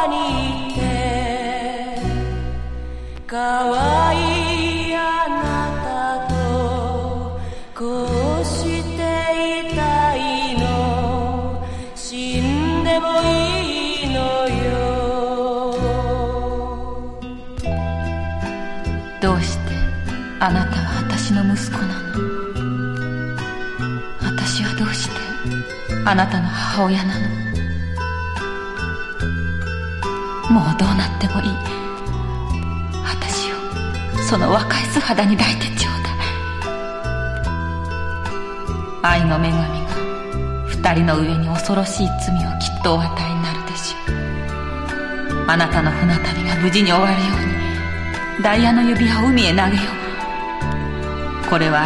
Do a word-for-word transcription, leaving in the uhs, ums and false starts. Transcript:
にいて可愛いあなたとこうしていたいの、死んでもいいのよ。 どうしてあなたは私の息子なの？私はどうしてあなたの母親なの？もうどうなってもいい。私をその若い素肌に抱いてちょうだい。愛の女神が二人の上に恐ろしい罪をきっとお与えになるでしょう。あなたの船旅が無事に終わるようにダイヤの指輪を海へ投げよう。これは